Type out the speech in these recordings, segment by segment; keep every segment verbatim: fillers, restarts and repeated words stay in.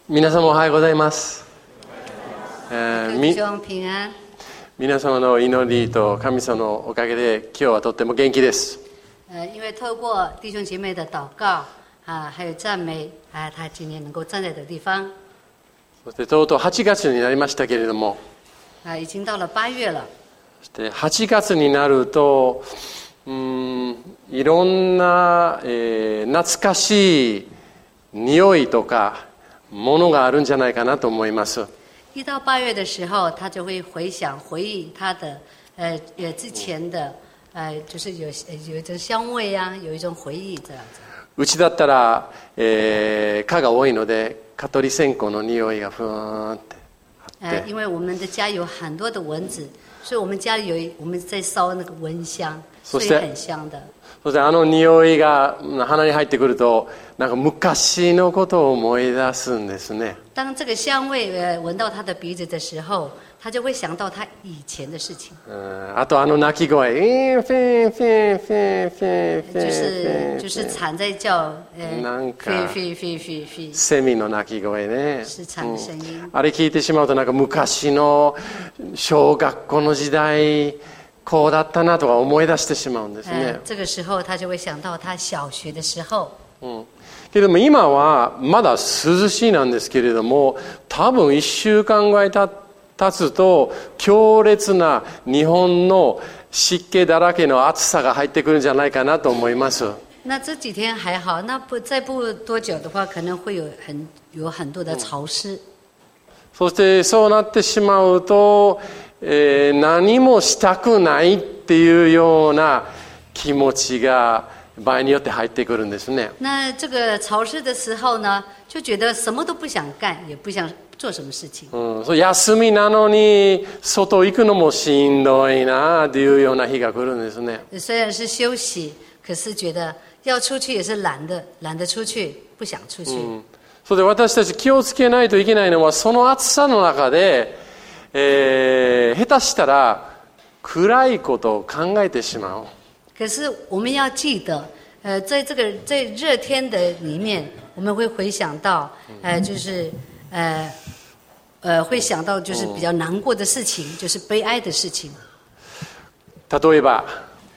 皆様おはようございます。 弟兄平安。 皆様の祈りと神様のおかげで今日はとっても元気です。 呃，因为透过弟兄姐妹的祷告啊，还有赞美啊，他今天能够站在的地方。 そしてとうとうはちがつになりましたけれども、 啊，已经到了八月了。 そしてはちがつになると、うーん、いろんな、えー、懐かしい匂いとかものがあるんじゃないかなと思います。 一到八月的时候，他就会回想、回忆他的呃呃之前的呃，就是有有一种香味啊，有一种回忆这样子。 うちだったら、えー、蚊が多いので蚊取り線香の匂いがふーんってあって、 呃，因为我们的家有很多的蚊子，所以我们家里有一我们在烧那个蚊香，所以很香的。 そしてあの匂いが鼻に入ってくると、なんか昔のことを思い出すんですね。 当这个香味呃闻到他的鼻子的时候，他就会想到他以前的事情。 嗯，あとあの鳴き声、フィンフィンフィンフィンフィンフィン、 就是就是蝉在叫，呃， なんかフィフィフィフィフィ， セミの鳴き声ね。 是蝉的声音。 あれ聞いてしまうとなんか昔の小学校の時代。こうだったなとか思い出してしまうんですね。 这个时候他就会想到他小学的时候。 うん。けれども今はまだ涼しいなんですけれども、多分一週間ぐらい経つと強烈な日本の湿気だらけの暑さが入ってくるんじゃないかなと思います。 那这几天还好，那不再不多久的话，可能会有很有很多的潮湿。 そしてそうなってしまうと。えー、何もしたくないっていうような気持ちが場合によって入ってくるんですね。 那这个潮湿的时候呢，就觉得什么都不想干，也不想做什么事情。 うん、そう休みなのに外行くのもしんどいなっていうような日が来るんですね。 虽然是休息，可是觉得要出去也是懒得懒得出去，不想出去。 うん、それで私たち気をつけないといけないのはその暑さの中で。えー、下手したら暗いことを考えてしまう。 可是我们要记得，呃，在这个在热天的里面，我们会回想到，呃，就是呃呃，会想到就是比较难过的事情，就是悲哀的事情。 例えば、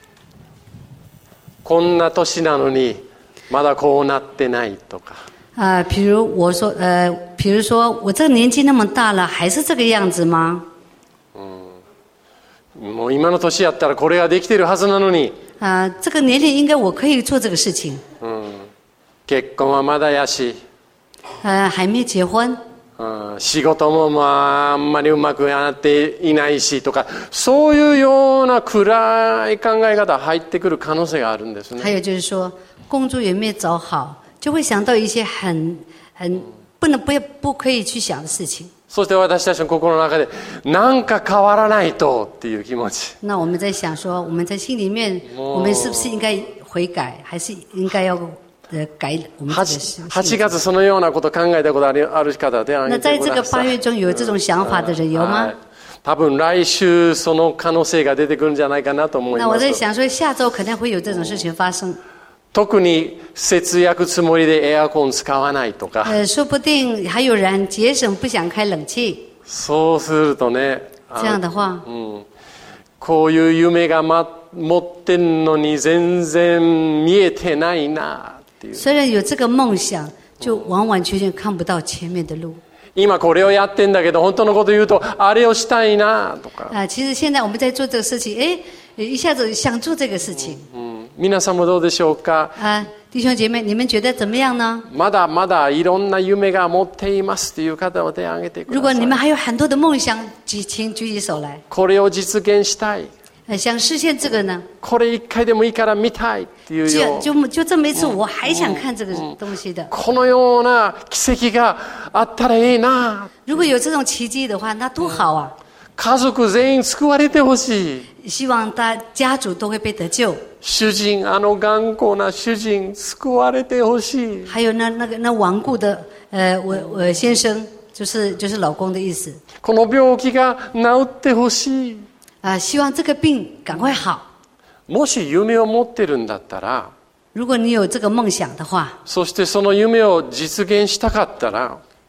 こんな年なのにまだこうなってないとか。 啊、呃，比如我说，呃，比如说我这个年纪那么大了，还是这个样子吗？ 嗯，もう今の年やったらこれができてるはずなのに。 啊、呃，这个年龄应该我可以做这个事情。 嗯，結婚はまだやし。 呃，还没结婚。 うん、仕事もまああんまりうまくやっていないしとか、そういうような暗い考え方入ってくる可能性があるんですね。 还有就是说，工作也没找好。就会想到一些很很不能不不可以去想的事情。 そして私たちの心の中でなんか変わらないとっていう気持ち。 那我们在想说，我们在心里面，我们是不是应该悔改，还是应该要呃改我们这个心？ はちがつそのようなこと考えたことあるある方ではないですか。 那在这个八月中有这種想法的人有吗？ 多分来週その可能性が出てくるんじゃないかなと思います。 那我在想说，下周可能会有这种事情发生。 特に節約つもりでエアコン使わないとか。 呃，说不定还有人节省不想开冷气。 そうするとね。 这样的话。 うん。こういう夢が、ま、持ってんのに全然見えてないなっていう。 虽然有这个梦想，就完完全全看不到前面的路。 今これをやってんだけど本当のこと言うとあれをしたいなとか。 啊，其实现在我们在做这个事情，哎，一下子想做这个事情。 嗯。皆さんもどうでしょうか。 啊，弟兄姐妹，你们觉得怎么样呢？ まだまだいろんな夢が持っていますという方を手を挙げてください。 如果你们还有很多的梦想，请举起手来。 これを実現したい。 呃，想实现这个呢？ これ一回でもいいから見たいっていうよ。 就就就这么一次，我还想看这个东西的。 このような奇跡があったらいいな。 如果有这种奇迹的话，那多好啊！ 家族全員救われてほしい。 希望大家族都会被得救。 主人、あの頑固な主人救われてほしい。 还有那那个那顽固的呃我我先生，就是就是老公的意思。 この病気が治ってほしい。 啊、呃，希望这个病赶快好。 もし夢を持ってるんだったら。 如果你有这个梦想的话。 そしてその夢を実現したかったら。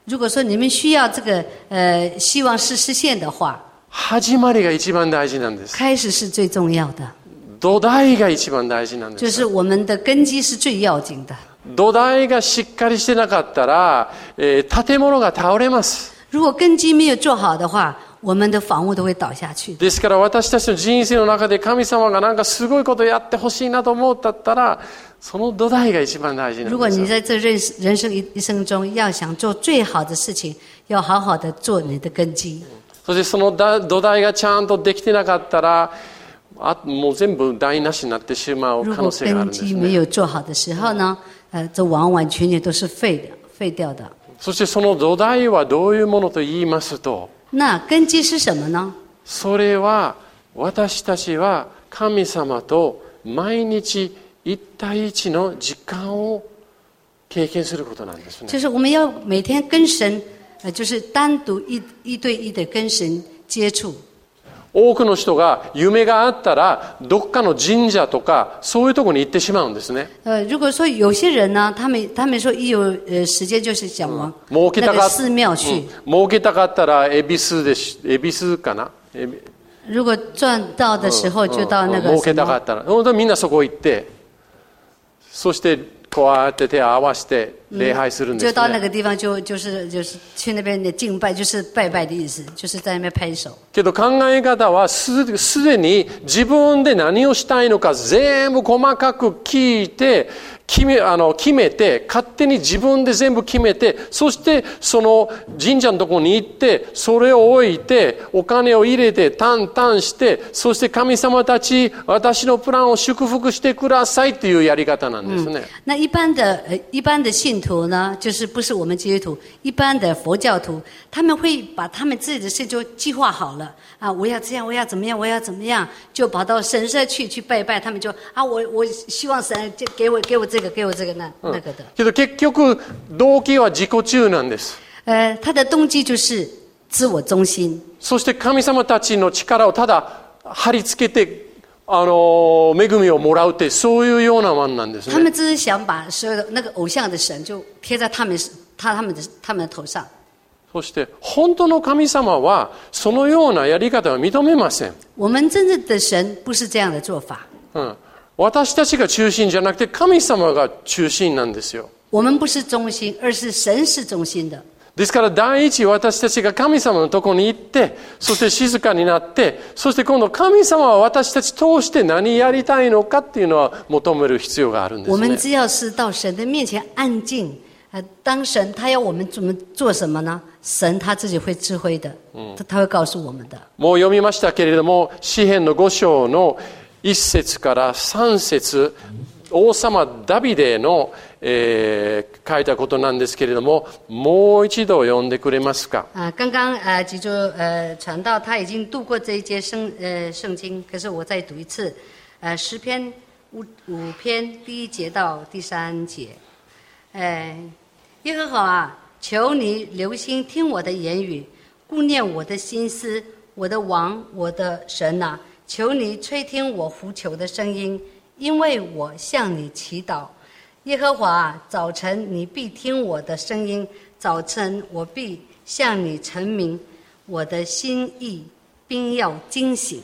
如果说你们需要这个呃希望是实现的话， 始まりが一番大事なんです。 开始是最重要的， 土台が一番大事なんです。 就是我们的根基是最要紧的。 土台がしっかりしてなかったら、えー、建物が倒れます。 如果根基没有做好的话，我们的房屋都会倒下去。 ですから私たちの人生の中で神様がなんかすごいことやってほしいなと思ったったら、その土台が一番大事なんです。 如果你在这人人生一生中要想做最好的事情，要好好的做你的根基。 そしてその土台がちゃんとできてなかったら、あもう全部台無しになってしまう可能性があるんですね。 如果根基没有做好的时候呢，呃，这完完全全都是废的、废掉的。 そしてその土台はどういうものと言いますと、 那根基是什么呢？ それは私たちは神様と毎日一対一の時間を経験することなんですね。 就是我们要每天跟神，呃，就是单独一一对一的跟神接触。 多くの人が夢があったらどっかの神社とかそういうところに行ってしまうんですね。 呃，如果说有些人呢，他们他们说一有呃时间就是想往儲けたか那个寺庙去。 儲けたかったら恵比寿でし恵比寿かな。 如果赚到的时候就到那个儲け什么， たかったら、本当にみんなそこ行って、そしてこうやって手を合わせて礼拝するんですね。 就到那个地方就就是就是去那边的敬拜，就是拜拜的意思，就是在那边拍手。 けど考え方はすすでに自分で何をしたいのか全部細かく聞いて決め、あの決めて勝手に自分で全部決めて、そしてその神社のところに行ってそれを置いてお金を入れて淡々して、そして神様たち私のプランを祝福してくださいっていうやり方なんですね。 嗯、那一般的呃一般的信徒呢，就是不是我们基督徒，一般的佛教徒，他们会把他们自己的事就计划好了啊，我要这样，我要怎么样，我要怎么样，就跑到神社去去拜拜，他们就啊，我我希望神就给我给我这个给我这个那那个的。 けど結局動機は自己中なんです。 呃，他的動機就是自我中心。 そして神様たちの力をただ貼り付けて、あの恵みをもらうってそういうようなもんなんですね。 他们只是想把所有的那个偶像的神就贴在他们他他们的他们的頭上。 そして本当の神様はそのようなやり方は認めません。 我们真正的神不是这样的做法。 うん、私たちが中心じゃなくて神様が中心なんですよ。 我们不是中心，而是神是中心的。 ですから第一私たちが神様のところに行って、そして静かになって、そして今度神様は私たち通して何やりたいのかっていうのは求める必要があるんですね。 我们只要是到神的面前安静，呃，当神他要我们怎么做什么呢？神他自己会指挥的，他他会告诉我们的。 もう読みましたけれども、詩編の五章の一節から三節、王様ダビデの、えー、書いたことなんですけれども、もう一度読んでくれますか。 啊，刚刚呃，吉州呃传道他已经读过这一节圣呃圣经，可是我再读一次，呃诗篇五五篇第一节到第三节，呃，耶和华啊，求你留心听我的言语，顾念我的心思，我的王，我的神啊，求你垂听我呼求的声音，因为我向你祈祷。耶和华啊，早晨你必听我的声音，早晨我必向你陈明我的心意，并要惊醒。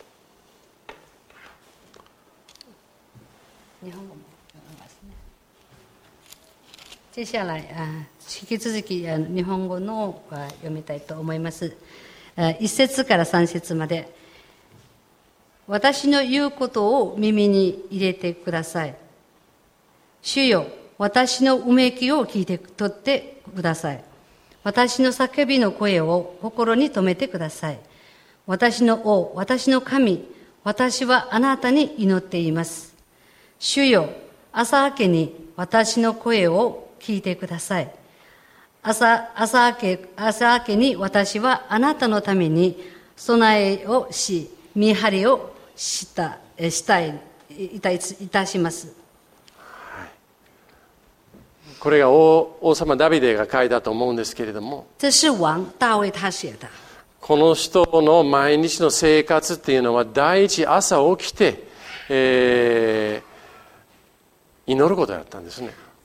接下来あ引き続き日本語の読みたいと思います。一節から三節まで。私の言うことを耳に入れてください。主よ、私のうめきを聞いて取ってください。私の叫びの声を心に留めてください。私の王、私の神、私はあなたに祈っています。主よ、朝明けに私の声を聞いてください。朝、朝明け、朝明けに私はあなたのために備えをし、見張りをした、したい、いた、いたします。 これが 王, 王様ダビデが書いたと思うんですけれども、 这是王大衛他写的。 この人の毎日の生活っていうのは第一朝起きて、えー、祈ることだったんですね。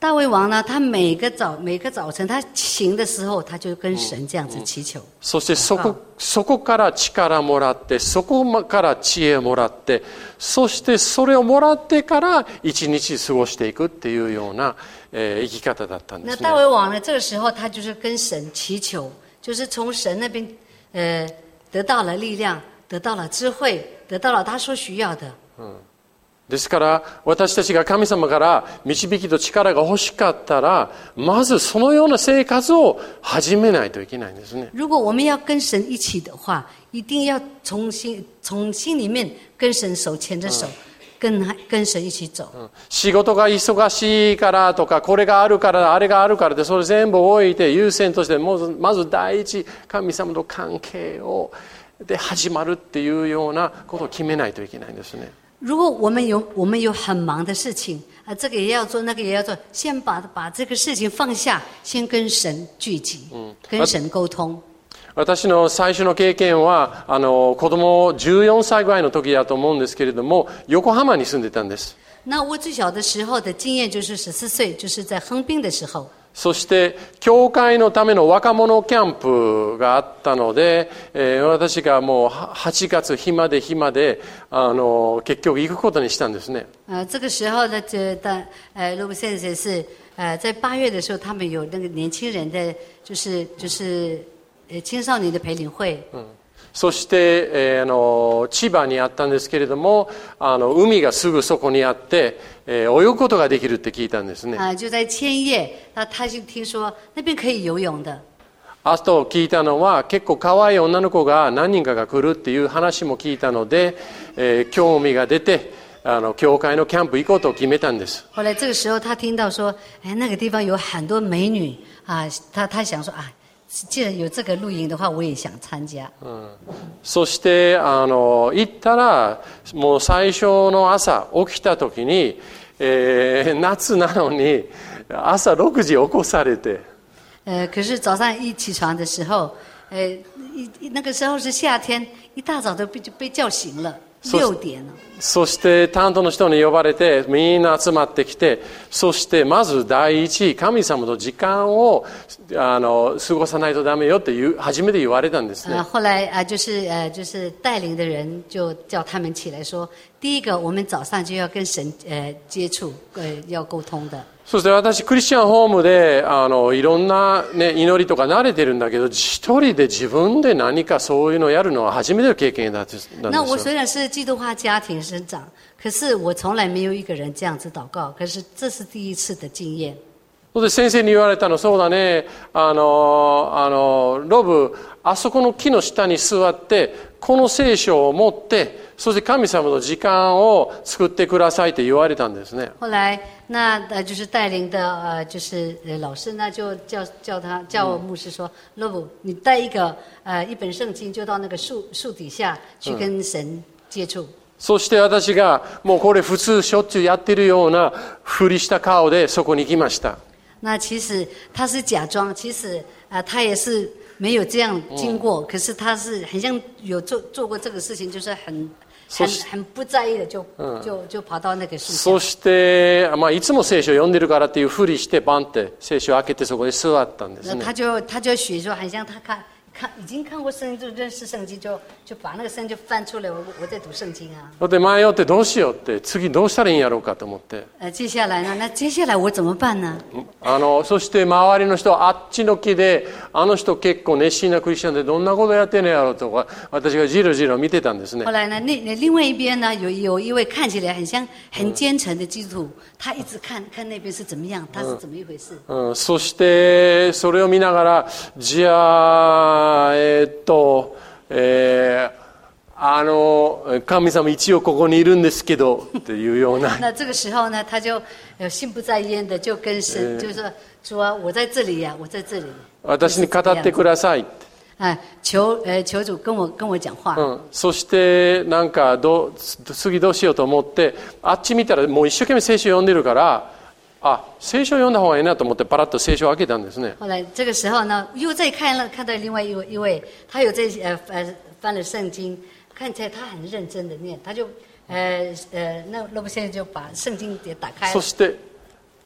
大卫王呢，他每个早每个早晨他醒的时候，他就跟神这样子祈求。 そしてそこ、そこから力もらって、そこから知恵もらって、そしてそれをもらってから一日過ごしていくっていうような、えー、生き方だったんですね。 那大卫王呢，这个时候他就是跟神祈求，就是从神那边呃得到了力量，得到了智慧，得到了他所需要的。 嗯。ですから私たちが神様から導きと力が欲しかったら、まずそのような生活を始めないといけないんですね。 如果我们要跟神一起的话，一定要从心从心里面跟神手牵着手，跟跟神一起走。 仕事が忙しいからとか、これがあるからあれがあるからで、それ全部置いて優先としてまずまず第一神様と関係をで始まるっていうようなことを決めないといけないんですね。 如果我们有我们有很忙的事情啊，这个也要做，那个也要做，先把把这个事情放下，先跟神聚集，嗯、跟神沟通。 私の最初の経験はあの子供じゅうよんさいぐらいの時だと思うんですけれども、横浜に住んでたんです。 那我最小的时候的经验就是十四岁，就是在横滨的时候。 そして教会のための若者キャンプがあったので、えー、私がもうはちがつ暇で暇であの結局行くことにしたんですね。 呃，这个时候呢，这的呃，罗布先生是呃，在八月的时候，他们有那个年轻人的，就是就是呃青少年的培灵会。嗯。 そして、えー、あの千葉にあったんですけれども、あの海がすぐそこにあって、えー、泳ぐことができるって聞いたんですね。 啊，就在千叶，那他就听说那边可以游泳的。 あと聞いたのは結構可愛い女の子が何人かが来るっていう話も聞いたので、えー、興味が出て、あの教会のキャンプ行こうと決めたんです。 后来这个时候他听到说，哎，那个地方有很多美女啊，他他想说啊。既然有这个露营的话，我也想参加。 うん、そしてあの行ったらもう最初の朝起きた時に、えー、夏なのに朝ろくじ起こされて。 呃，可是早上一起床的时候，呃，一那个时候是夏天，一大早都被就被叫醒了。六点了。 そして担当の人に呼ばれてみんな集まってきて、そしてまず第一神様と時間をあの過ごさないとダメよっていう初めて言われたんですね。 後来啊，就是呃，就是带领的人就叫他们起来说，第一个我们早上就要跟神呃接触，呃要沟通的。 そして私クリスチャンホームであのいろんな、ね、祈りとか慣れてるんだけど、一人で自分で何かそういうのをやるのは初めての経験なんですよ。 那我虽然是基督化家庭生长，可是我从来没有一个人这样子祷告，可是这是第一次的经验。 それで先生に言われたの、そうだね、あのあのロブあそこの木の下に座ってこの聖書を持って、そして神様の時間を作ってくださいって言われたんですね。 后来那呃就是带领的呃就是呃老师呢就叫叫他叫牧师说，罗布你带一个呃一本圣经就到那个树树底下去跟神接触。 そして私がもうこれ普通しょっちゅうやってるようなふりした顔でそこに行きました。 那其实他是假装，其实啊、呃、他也是没有这样经过，嗯、可是他是很像有做做过这个事情，就是很很很不在意的就、嗯、就就跑到那个树下。 そしてまあいつも聖書を読んでるからっていうふりしてバンって聖書を開けてそこで座ったんですね。 他就他就学说，很像他看。看已经看过圣经，就认识圣经，就就把那个圣经就翻出来。我我在读圣经啊。 で迷ってどうしようって次どうしたらいいんやろうかと思って。 呃，接下来呢？那接下来我怎么办呢？ あのそして周りの人あっちの木であの人結構熱心なクリスチャンでどんなことやってんのやろうとか私がじろじろ見てたんですね。 後来呢，那另外一边呢有有一位看起来很像很虔诚的基督徒，他一直看看那边是怎么样，他是怎么一回事。 うん、そしてそれを見ながらじゃあえー、っと、えー、あの神様一応ここにいるんですけどっていうような。 那这个时候呢，他就心不在焉的就跟神，就是说主啊，我在这里呀、啊，我在这里。 私に語ってください。 啊，求呃求主跟我跟我讲話。 うん、そしてなんかどう次どうしようと思ってあっち見たらもう一生懸命聖書読んでるから。あ、聖書を読んだ方がいいなと思ってパラッと聖書を開けたんですね。 後来这个时候呢，又再看了看到另外一位一位，他有在呃呃翻了圣经，看起来他很认真的念，他就呃呃那罗布先生就把圣经也打开了。 そして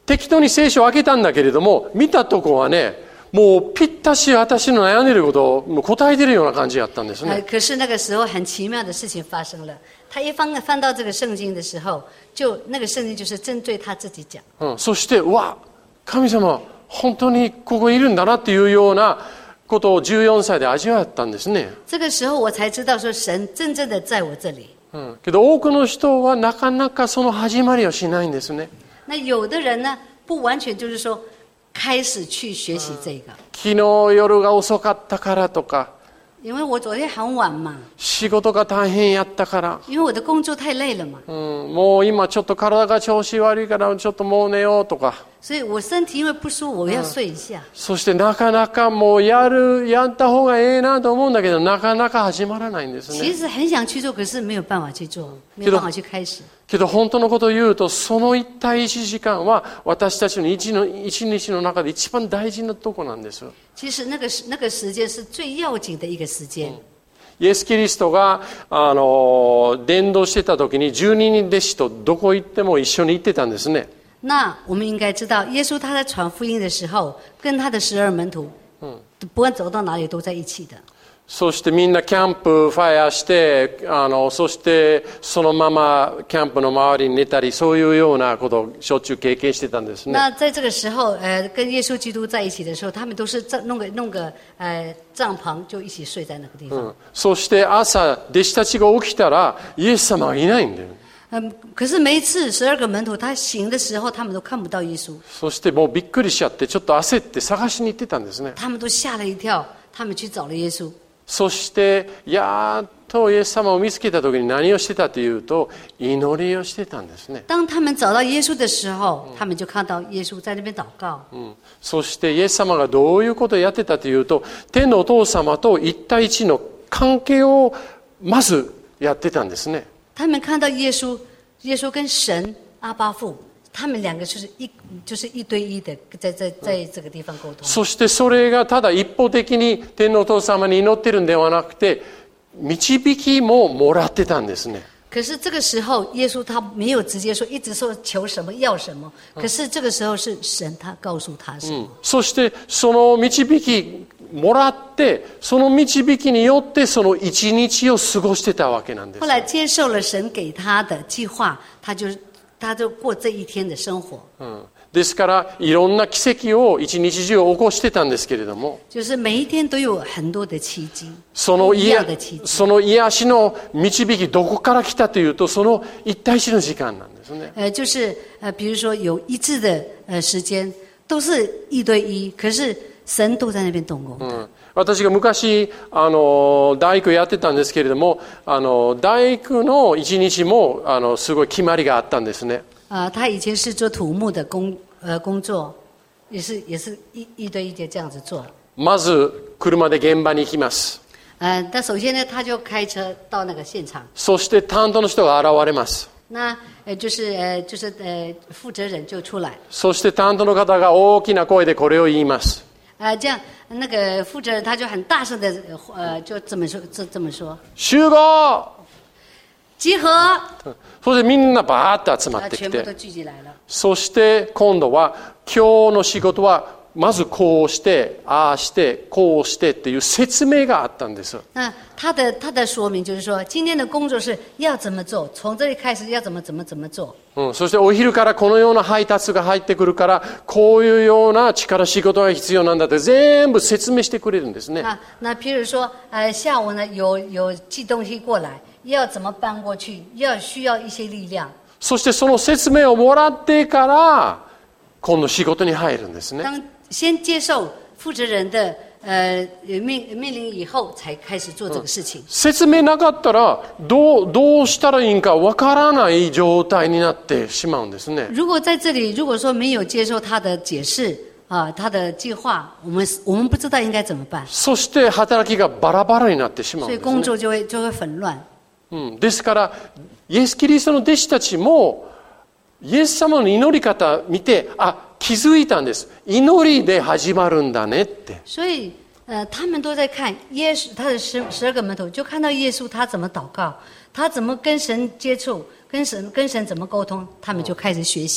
適当に聖書を開けたんだけれども、見たとこはね、もうぴったし私の悩んでいることを答えているような感じだったんですね。 可是那个时候很奇妙的事情发生了。他一翻翻到这个圣经的时候，就那个圣经就是针对他自己讲。 うん、そして、うわ、神様、本当にここにいるんだなっていうようなことをじゅうよんさいで味わったんですね。 这个时候我才知道说神真正的在我这里。 うん、けど多くの人はなかなかその始まりをしないんですね。 那有的人呢，不完全就是说开始去学习这个。 昨日夜が遅かったからとか、 因为我昨天很晚嘛。 仕事が大変やったから。 因为我的工作太累了嘛。 うん、もう今ちょっと体が調子悪いからちょっともう寝ようとか。 所以我身体因为不舒服，我要睡一下。 そしてなかなかもうやるやった方がええなと思うんだけど、なかなか始まらないんですね。 其实很想去做，可是没有办法去做，没有办法去开始。 けど本当のことを言うと、その一体一時間は私たちの一の一日の中で一番大事なとこなんです。 其实那个那个时间是最要紧的一个时间。 イエス・キリストがあの伝道してた時にじゅうににん弟子とどこ行っても一緒に行ってたんですね。 那我们应该知道，耶稣他在传福音的时候，跟他的十二门徒，嗯，不管走到哪里都在一起的。 そしてみんなキャンプファイヤーして、あのそしてそのままキャンプの周りに寝たり、そういうようなことをしょっちゅう経験してたんですね。 那在这个时候，呃，跟耶稣基督在一起的时候，他们都是弄个弄个呃帐篷，就一起睡在那个地方。 うん、そして朝弟子たちが起きたらイエス様がいないんだよ。 嗯，可是每一次十二个门徒他醒的时候，他们都看不到耶稣。 そしてもうびっくりしちゃって、ちょっと焦って探しに行ってたんですね。 他们都吓了一跳，他们去找了耶稣。 そしてやっとイエス様を見つけた時に何をしてたというと、祈りをしてたんですね。 当他们找到耶稣的时候，他们就看到耶稣在那边祷告。 うん、そしてイエス様がどういうことをやってたというと、天のお父様と一対一の関係をまずやってたんですね。 他们看到耶稣，耶稣跟神阿爸父，他们两个就是一就是一对一的在在在这个地方沟通。 そしてそれがただ一方的に天のお父様に祈ってるんではなくて、導きももらってたんですね。 可是这个时候，耶稣他没有直接说，一直说求什么要什么。可是这个时候是神他告诉他什么。 うん、そしてその導きもらって、その導きによってその一日を過ごしてたわけなんです。 后来接受了神给他的计划，他就他就过这一天的生活。 うん、ですからいろんな奇跡を一日中起こしてたんですけれども、 就是每一天都有很多的奇迹， その不一样的奇迹。 その癒しの導きどこから来たというと、その一対一の時間なんですね。 呃，就是呃，比如说有一致的呃时间，都是一对一，可是神都在那边动工。 うん、私が昔あの大工やってたんですけれども、あの大工の一日もあのすごい決まりがあったんですね。 啊、呃，他以前是做土木的工呃工作，也是也是一一对一的这样子做。 まず車で現場に行きます。 呃，但首先呢，他就开车到那个现场。 そして担当の人が現れます。 那呃就是呃就是呃负责人就出来。 そして担当の方が大きな声でこれを言います。 呃，这样那个负责人他就很大声的呃就这么说这这么说。 集合。 集合。 そしてみんなバーッと集まってきて、そして今度は今日の仕事はまずこうしてああしてこうしてっていう説明があったんです。 那他的他的说明就是说，今天的工作是要怎么做，从这里开始要怎么怎么怎么做。 うん、そしてお昼からこのような配達が入ってくるから、こういうような力仕事が必要なんだって全部説明してくれるんですね。 那那譬如说，呃，下午呢有有寄东西过来，要怎么搬过去，要需要一些力量。 そしてその説明をもらってから今度仕事に入るんですね。 当先接受负责人的呃命命令以後，才開始做這個事情。 説明なかったらどうどうしたらいいんかわからない状態になってしまうんですね。 如果在這裡，如果說沒有接受他的解釋啊，他的計劃，我們我們不知道應該怎麼辦。 そして働きがバラバラになってしまうんですね。 所以工作就會就會混亂。 うん、ですからイエス・キリストの弟子たちもイエス様の祈り方見て、あ、気づいたんです。祈りで始まるんだねって。 所以呃，他们都在看耶稣，他的十十二个门徒就看到耶稣他怎么祷告，他怎么跟神接觸，跟神跟神怎么沟通，他们就开始学习了。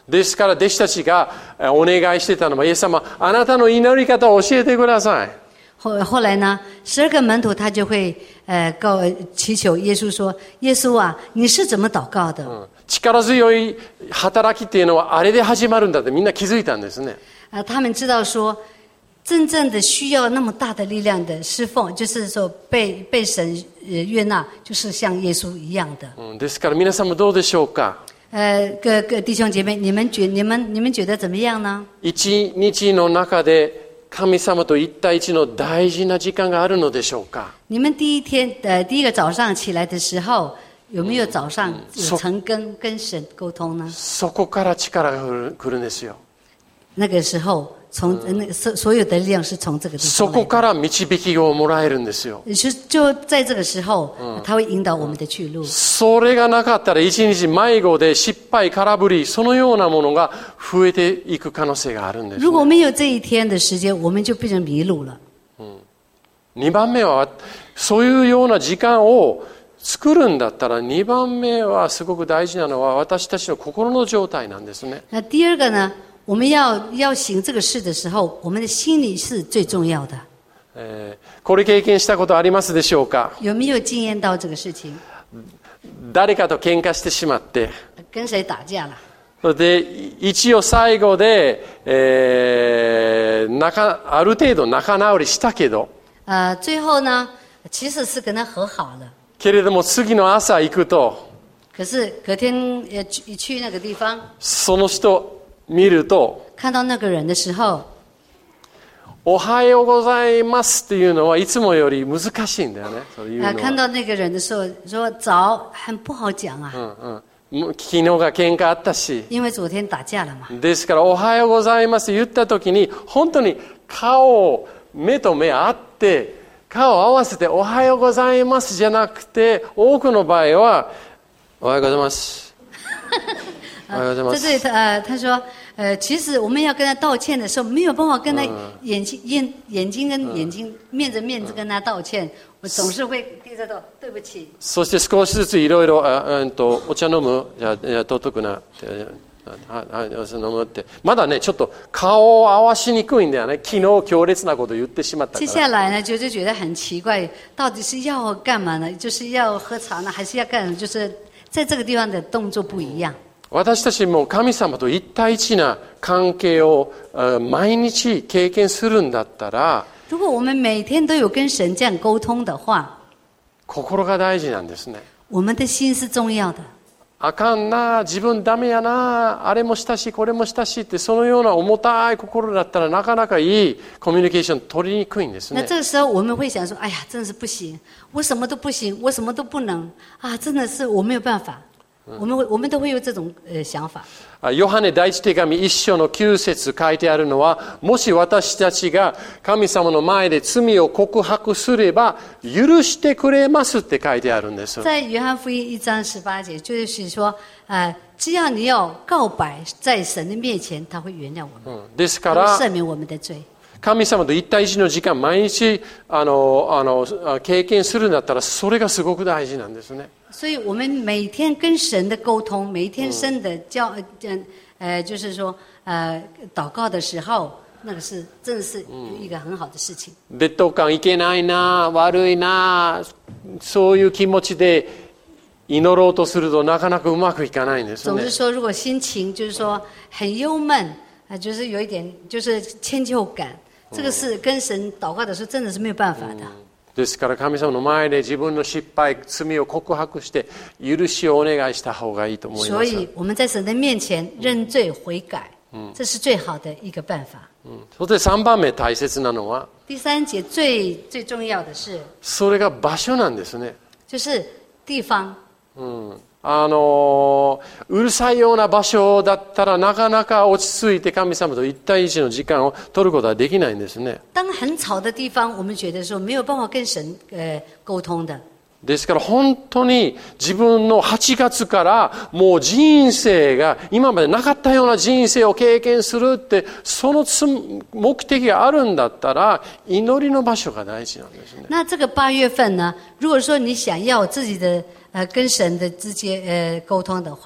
ですから弟子たちがお願いしてたのは、イエス様、あなたの祈り方を教えてください。 后后来呢，十二个门徒他就会呃告祈求耶稣说：“耶稣啊，你是怎么祷告的？” 力強い働きっていうのはあれで始まるんだってみんな気づいたんですね。 啊，他们知道说，真正的需要那么大的力量的侍奉，就是说被被神呃悦纳，就是像耶稣一样的。 うん、ですから皆さんもどうでしょうか。 呃，各各弟兄姐妹，你们觉你们你们觉得怎么样呢？ 一日の中で神様と一対一の大事な時間があるのでしょうか。 你们第一天呃第一个早上起来的时候，有没有早上有曾跟跟神沟通呢？ そこから力が来るんですよ。 那个时候，从那所所有的力量是从这个地方来的。 そこから導きをもらえるんですよ。 就就在这个时候，他会引导我们的去路。 それがなかったら一日迷子で失敗空振りそのようなものが増えていく可能性があるんです、ね。 如果没有这一天的時間，我们就变成迷路了。 二番目はそういうような時間を作るんだったら、二番目はすごく大事なのは私たちの心の状態なんですね。 那第二个呢？我们要要行这个事的时候，我们的心里是最重要的。 えー、これ経験したことありますでしょうか。 有没有经验到这个事情？ 誰かと喧嘩してしまって、 跟谁打架了？ それで一応最後で、えー、仲ある程度仲直りしたけど、 呃，最后呢，其实是跟他和好了。 けれども次の朝行くと、 可是隔天呃去去那个地方， その人見ると、 看到那个人的时候， おはようございますっていうのはいつもより難しいんだよね。そういうのは。 啊，看到那个人的时候说早，很不好讲啊。 うんうん、昨日が喧嘩あったし。 因为昨天打架了嘛。 ですからおはようございます言った時に本当に顔を目と目合って顔を合わせておはようございますじゃなくて、多くの場合はおはようございます。おはようございます。 这对呃他说呃其实我们要跟他道歉的时候，没有办法跟他眼睛眼眼睛跟眼睛面着面跟他道歉，我总是会低着头对不起。 そして少しずついろいろうんとお茶飲むじゃあ尊くな。はい、飲むって。まだね、ちょっと顔を合わしにくいんだよね。昨日強烈なこと言ってしまったから。 接下来呢，就就觉得很奇怪，到底是要干嘛呢？就是要喝茶呢，还是要干？就是在这个地方的动作不一样。 私たちも神様と一対一な関係を毎日経験するんだったら、 如果我们每天都有跟神这样沟通的话， 心が大事なんですね。 我们的心是重要的。 あかんな、自分ダメやな、あれもしたしこれもしたしって、そのような重たい心だったらなかなかいいコミュニケーション取りにくいんですね。 那这个时候我们会想说，哎呀，真的是不行，我什么都不行，我什么都不能啊，真的是我没有办法。我们会我们都会有这种呃想法。 ヨハネ第一手紙一章の九節書いてあるのは、もし私たちが神様の前で罪を告白すれば許してくれますって書いてあるんです。 在约翰福音一章十八节，就是说，呃，只要你要告白在神的面前，他会原谅我们， ですから、 他会赦免我们的罪。 神様と一対一の時間毎日あのあの経験するんだったら、それがすごく大事なんですね。 所以我们每天跟神的沟通，每一天神的教呃呃，就是说呃祷告的时候，那个是真的是一个很好的事情。 劣等感いけないな、悪いな、そういう気持ちで祈ろうとするとなかなかうまくいかないんですね。 总之说，如果心情就是说很忧闷啊，就是有一点就是歉疚感，这个是跟神祷告的时候真的是没有办法的。 ですから神様の前で自分の失敗、罪を告白して許しをお願いした方がいいと思います。 所以我们在神的面前认罪悔改，这是最好的一个办法。 そして三番目大切なのは、 第三节最最重要的是， それが場所なんですね。 就是地方。 うんあのうるさいような場所だったらなかなか落ち着いて神様と一対一の時間を取ることはできないんですね。 当很吵的地方，我们觉得说没有办法跟神呃沟通的。 ですから本当に自分のはちがつからもう人生が今までなかったような人生を経験するって、その目的があるんだったら祈りの場所が大事なんですね。 那这个八月份呢，如果说你想要自己的呃跟神的之间呃沟通的话，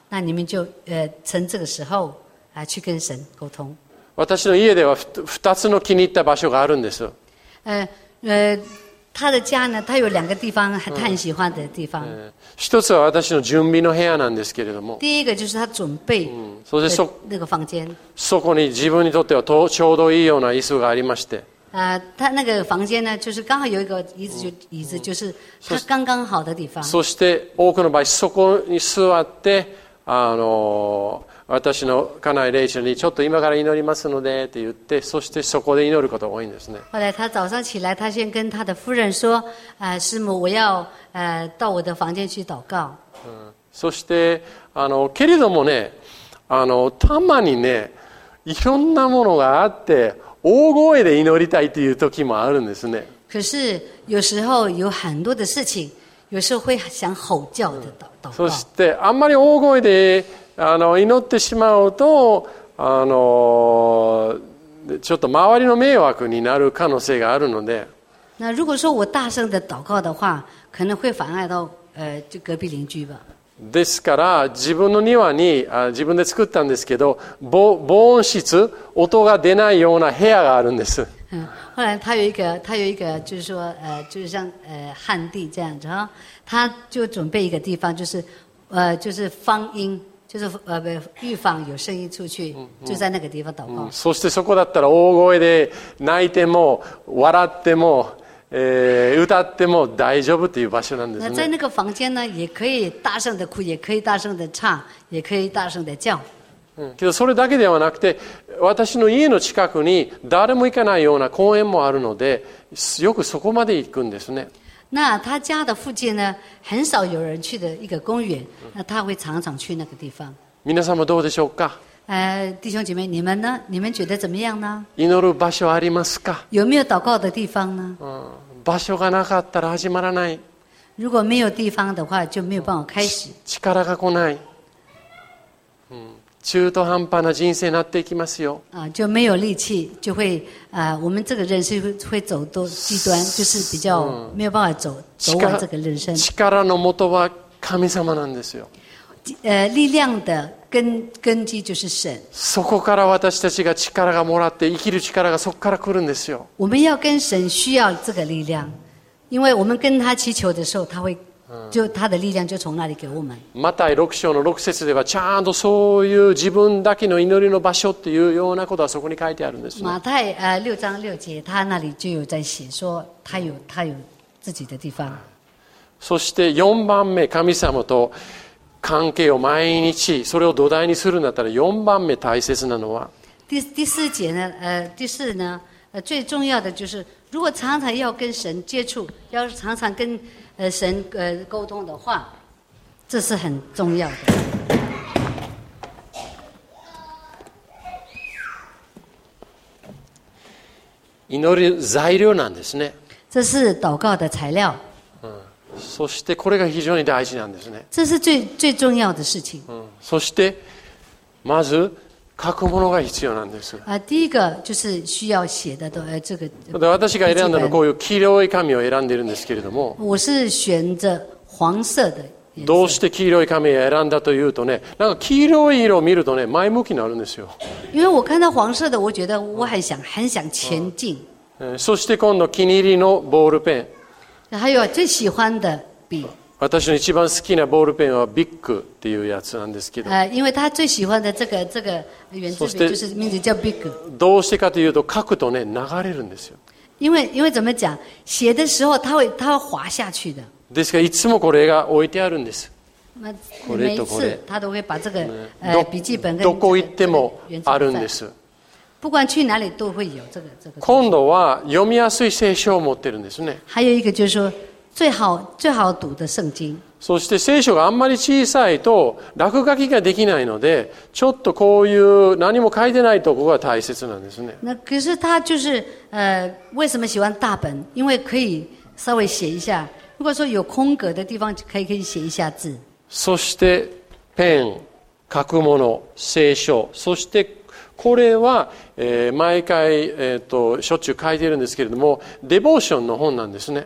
那你们就呃趁这个时候啊去跟神沟通。 私の家では二つの気に入った場所があるんです。 呃呃，他的家呢，他有两个地方，他很喜欢的地方。 一つは私の準備の部屋なんですけれども、 第一个就是他准备そしてそ那个房间。 そこに自分にとってはとちょうどいいような椅子がありまして。 呃，他那个房间呢，就是刚好有一个椅子就，椅子就是他刚刚好的地方。 そして多くの場合そこに座ってあの私の家内レイチェルにちょっと今から祈りますのでって言って、そしてそこで祈ることが多いんですね。 後来他早上起来，他先跟他的夫人说：“呃，師母，我要呃到我的房間去禱告。” うん、そしてあのけれどもね、あのたまにね、いろんなものがあって大声で祈りたいという時もあるんですね。 可是有時候有很多的事情，有時候會想吼叫的禱禱告。 そしてあんまり大声であの祈ってしまうとあのちょっと周りの迷惑になる可能性があるので。 那如果說我大聲的禱告的話，可能會妨礙到呃就隔壁鄰居吧。 ですから自分の庭にあ自分で作ったんですけど、防防音室、音が出ないような部屋があるんです。 嗯，后来他有一个，他有一个，就是说，呃，就是像呃旱地这样子哈，他就準備一個地方，就是呃就是放音。就是呃不預防有聲音出去，就在那個地方禱告。 そしてそこだったら大声で泣いても笑っても、えー、歌っても大丈夫っていう場所なんですね。 那在那個房間呢，也可以大聲的哭，也可以大聲的唱，也可以大聲的叫。 けどそれだけではなくて、私の家の近くに誰も行かないような公園もあるので、よくそこまで行くんですね。 那他家的附近呢，很少有人去的一个公园，那他会常常去那个地方。 皆さんもどうでしょうか？ 呃，弟兄姐妹，你们呢？你们觉得怎么样呢？ 祈る場所ありますか？ 有没有祷告的地方呢？ うん、場所がなかったら始まらない。 如果没有地方的话，就没有办法开始。 力が来ない。うん、中途半端な人生になっていきますよ。 啊，就没有力气，就会啊、呃，我们这个人是会会走多极端，就是比较没有办法走走完这个人生。 力の元は神様なんですよ。 呃，力量的根根基就是神。 そこから私たちが力がもらって生きる力がそこから来るんですよ。 我们要跟神需要这个力量，因为我们跟他祈求的时候，他会。就他的力量就从那里给我们。 マタイ六章の六節ではちゃんとそういう自分だけの祈りの場所っていうようなことはそこに書いてあるんです、ね。 馬太呃六章六節，他那里就有在写说，他有他有自己的地方。 そして四番目、神様と関係を毎日それを土台にするんだったら四番目大切なのは。 第第四節呢，呃第四呢，呃最重要的就是，如果常常要跟神接觸，要常常跟。呃，神呃沟通的话，这是很重要的。 祈る材料なんですね。 这是祷告的材料。 うん、そしてこれが非常に大事なんですね。 这是最最重要的事情。 うん、そしてまず書くものが必要なんです。 啊，第一个就是需要写的的呃这个。 私が選んだのはこういう黄色い紙を選んでいるんですけれども。 我是选择黄色的。 どうして黄色い紙を選んだというとね、なんか黄色い色を見るとね前向きになるんですよ。 因为我看到黄色的，我觉得我很想很想前进。 うん、そして今度気に入りのボールペン。还有最喜欢的笔。 私の一番好きなボールペンはビッグっていうやつなんですけど、 呃、因为他最喜欢的这个这个圆珠笔就是名字叫 Big。 どうしてかというと書くとね流れるんですよ。 因为因为怎么講写的時候它会它会滑下去的。 ですからいつもこれが置いてあるんです。 これとこれ。他都会把這個、 ね、 呃筆記本跟どこ行ってもあるんです。 不管去哪裡都會有這個這個。 今度は読みやすい聖書を持ってるんですね。 還有一個就是說最好最好讀的聖經。 そして聖書があんまり小さいと落書きができないので、ちょっとこういう何も書いてないところが大切なんですね。 那可是他就是呃为什麼喜歡大本？因為可以稍微寫一下。如果說有空格的地方，可以可以寫一下字。 そしてペン、書くもの、聖書、そしてこれは、えー、毎回、えーと、しょっちゅう書いているんですけれども、デボーションの本なんですね。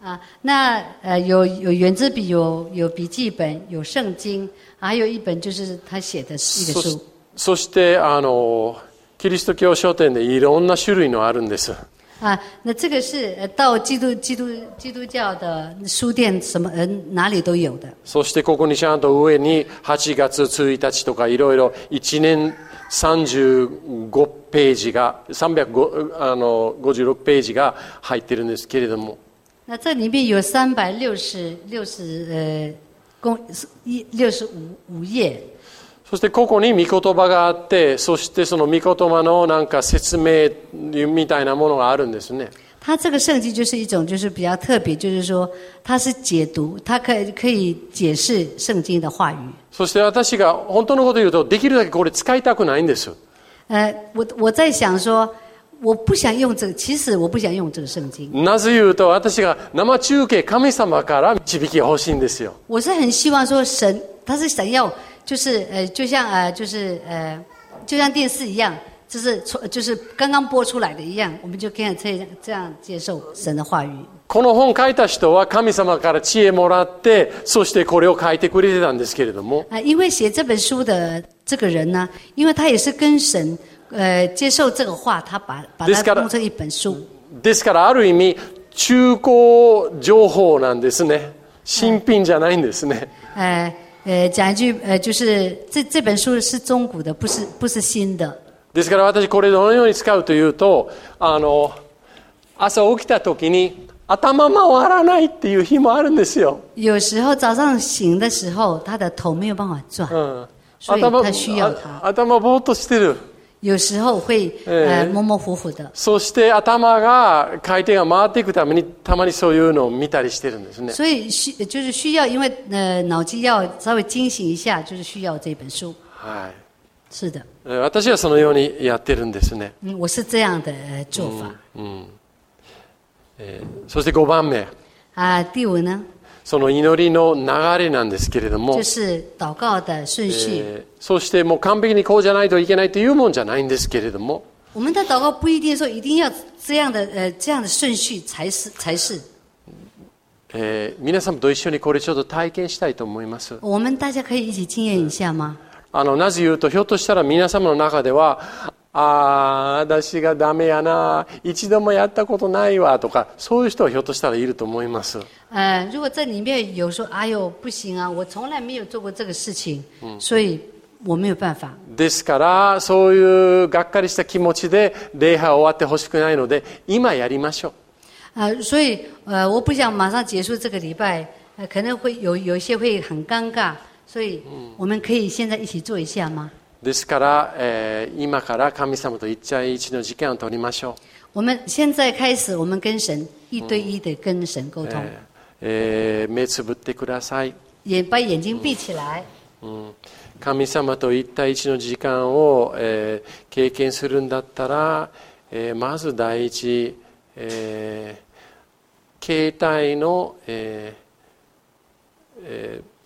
啊，那呃有有圆珠笔，有有笔记本，有圣经，还有一本就是他写的一个书。 そしてあのキリスト教書店でいろんな種類のあるんです。 啊，那这个是呃到基督基督基督教的书店什么呃哪里都有的。 そしてここにちゃんと上にはちがつついたちとかいろいろいちねんさんじゅうごページがさんびゃくごじゅうろくページが入ってるんですけれども。 那这里面有三百六十六十呃公一六十五五页。 そしてここに御言葉があって、そしてその御言葉のなんか説明みたいなものがあるんですね。 它这个圣经就是一种就是比较特别，就是说它是解读，它可以可以解释圣经的话语。 そして私が本当のことを言うと、できるだけこれ使いたくないんです。 呃，我我在想说。我不想用这个，其实我不想用这个圣经。 なぜ言うと、私が生中継神様から導きが欲しいんですよ。 我是很希望说神，他是想要，就是呃，就像呃，就是呃，就像电视一样，就是就是刚刚播出来的一样，我们就可以这样这样接受神的话语。 この本書いた人は神様から知恵もらって、そしてこれを書いてくれてたんですけれども。 啊，因为写这本书的这个人呢，因为他也是跟神。呃，接受这个话，他把把它弄成一本书。 ですからある意味中古情報なんですね。新品じゃないんですね。 呃呃，讲一句呃，就是这这本书是中古的，不是不是新的。 ですから私これどのように使うというと、あの朝起きた時に頭回らないっていう日もあるんですよ。 有时候早上醒的时候，他的頭没有办法轉， 嗯、 所以他需要它。 頭ぼーっとしてる。 有时候会呃模模糊糊的。 そして頭が回転が回っていくためにたまにそういうのを見たりしてるんですね。 所以需就是需要，因为呃脑筋要稍微惊醒一下，就是需要这本书。 はい。 是的。 私はそのようにやってるんですね。 嗯，我是这样的呃做法。 うん。えー、そしてごばんめ。 啊，第五呢？ その祈りの流れなんですけれども、 就是祷告的顺序。 えー、そしてもう完璧にこうじゃないといけないというもんじゃないんですけれども、 我们的祷告不一定说一定要这样的呃这样的顺序才是才是。 えー、皆さんと一緒にこれちょっと体験したいと思います。 我们大家可以一起经验一下吗？ あのなぜ言うと、ひょっとしたら皆様の中では、ああ私がダメやな、一度もやったことないわとか、そういう人はひょっとしたらいると思います。 呃，如果这里面有说，哎呦不行啊，我从来没有做过这个事情，所以我没有办法。 ですからそういうがっかりした気持ちで礼拝終わってほしくないので、今やりましょう。 呃，所以呃，我不想马上结束这个礼拜，呃，可能会有有一些会很尴尬，所以我们可以现在一起做一下吗？ ですから、えー、今から神様と一対一の時間を取りましょう。 我们现在开始，我们跟神一对一的跟神沟通。 えー、目つぶってください。 眼把眼睛闭起来。 うん、神様と一対一の時間を、えー、経験するんだったら、えー、まず第一、えー、携帯の、えーえー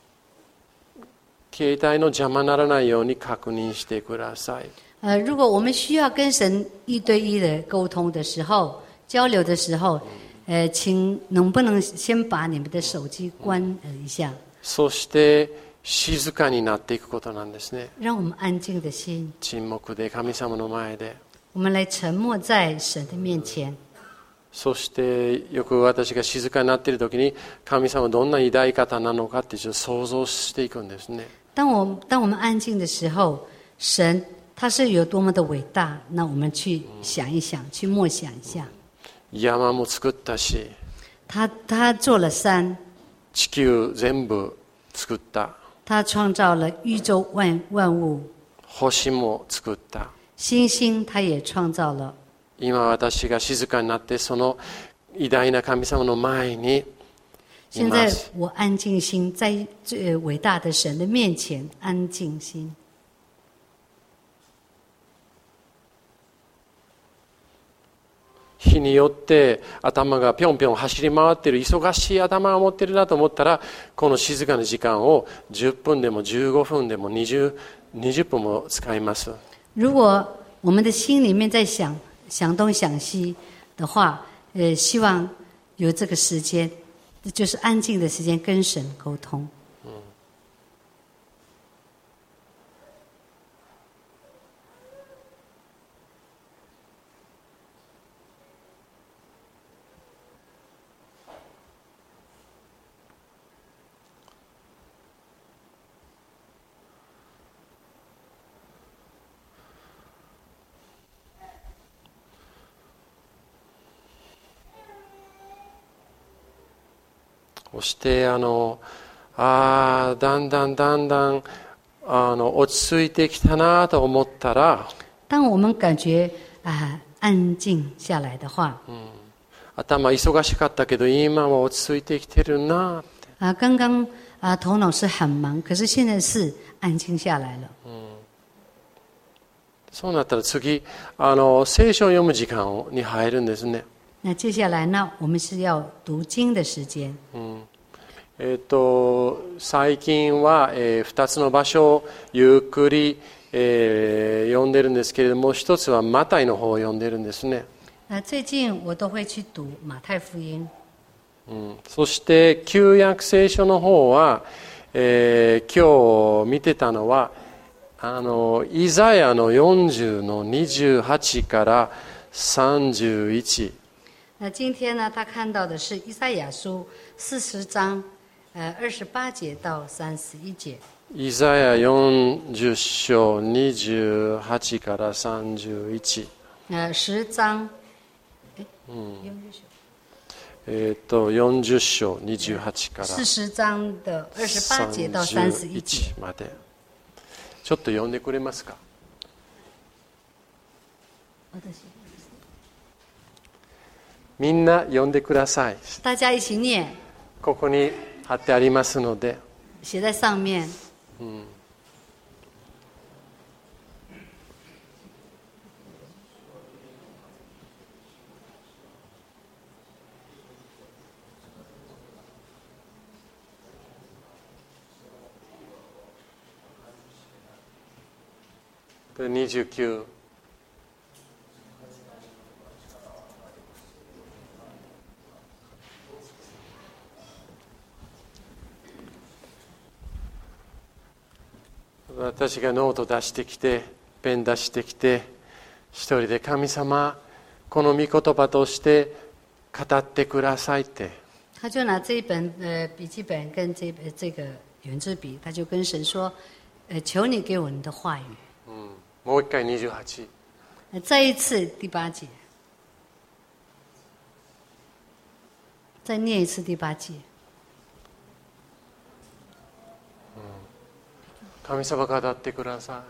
携帯の邪魔ならないように確認してください。 呃，如果我们需要跟神一对一的沟通的时候、交流的时候，呃，请能不能先把你们的手机关一下？ そして静かになっていくことなんですね。 让我们安静的心。 沈黙で神様の前で。 我们来沉默在神的面前。 そしてよく私が静かになっている時に、神様どんな偉大方なのかってちょっと想像していくんですね。 当我当我们安静的时候，神他是有多么的伟大，那我们去想一想，去默想一下。 山も作ったし、 他他做了山， 地球全部作った。 他创造了宇宙万万物， 星も作った。 星星他也创造了。 今私が静かになってその偉大な神様の前に。 现在我安静心在最伟大的神的面前安静心。 日によって頭がぴょんぴょん走り回っている、忙しい頭が持っているなと思ったら、この静かな時間をじゅっぷんでもじゅうごふんでもにじゅう、にじゅっぷんも使います。 如果我们的心里面在想想东想西的话，呃，希望有这个时间，就是安静的时间跟神沟通。 そしてあのああだんだんだんだんあの落ち着いてきたなと思ったら、 当我们感觉啊、安静下来的话， 頭忙しかったけど今は落ち着いてきてるなって。 啊，刚刚啊头脑是很忙，可是现在是安静下来了。 そうなったら次あの聖書を読む時間に入るんですね。 那接下来呢，我们是要读经的时间。 うんえー、と最近は、えー、ふたつの場所をゆっくり、えー、読んでるんですけれども、一つはマタイの方を読んでるんですね。 那最近我都会去读马太福音。 うん、そして旧約聖書の方は、えー、今日見てたのはあのイザヤのよんじゅうのにじゅうはちからさんじゅういち。 那今天呢，他看到的是以赛亚书四十章，呃，二十八节到三十一节。 イザヤよんじゅう章にじゅうはちからさんじゅういち。 呃，十章，哎， 嗯四十章えっとよんじゅう章にじゅうはちから四十章的二十八节到三十一节。 まで。ちょっと読んでくれますか。みんな読んでください。 大家一起念。 ここに貼ってありますので。 写在上面。 うんにじゅうきゅう。私がノート出してきてペン出してきて一人で神様この御言葉として語ってくださいって。 他就拿这一本呃笔记本跟这这个圆珠笔，他就跟神说，呃，求你给我你的话语。 うん、もう一回にじゅうはち。 再一次第八节，再念一次第八节。 神様語ってくださ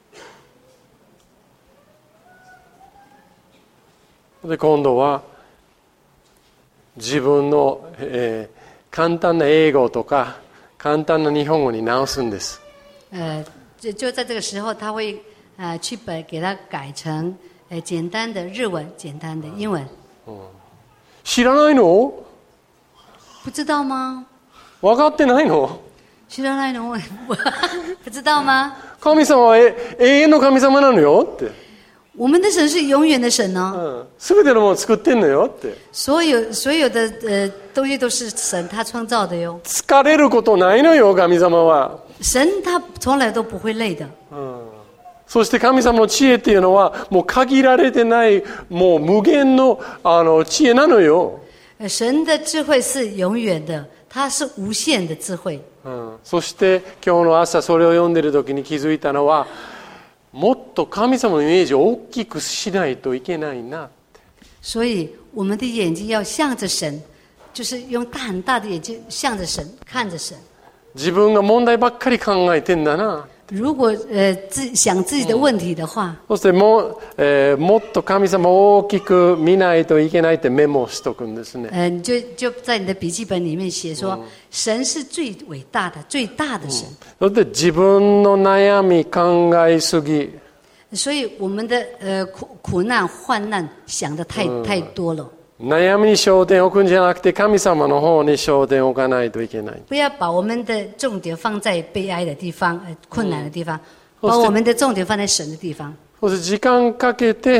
い。で今度は自分の、えー、簡単な英語とか簡単な日本語に直すんです。 呃，就就在这个时候，他会呃去本给他改成呃简单的日文、简单的英文。 うん、知らないの？ 不知道吗？ 分かってないの？ 知らないの？不知道吗？ 神様は永遠の神様なのよって。 我们的神是永遠的神呢、 うん、全てのものを作ってんのよって。 所有所有的呃东西都是神他创造的哟。 疲れることないのよ神様は。 神他从来都不会累的。 うん、そして神様の知恵っていうのはもう限られてないもう無限のあの知恵なのよ。 神的智慧是永遠的，它是無限的智慧。 うん、そして今日の朝それを読んでる時に気づいたのはもっと神様のイメージを大きくしないといけないなって。 所以我们的眼睛要向着神，就是用大很大的眼睛向着神，看着神。 自分が問題ばっかり考えてんだな。 如果呃自想自己的問題的話、 そしても、えー、もっと神様を大きく見ないといけないってメモしとくんですね。 呃，你就就在你的笔記本裡面寫說、嗯、神是最偉大的、最大的神。 そして自分の悩み考えすぎ。 所以我們的呃苦苦難患難想得太、嗯、太多了。 悩みに焦点を置くんじゃなくて神様の方に焦点を置かないといけない。 不要把我們的重點放在悲哀的地方、呃、困難的地方、嗯、把我們的重點放在神的地方。 そして時間かけて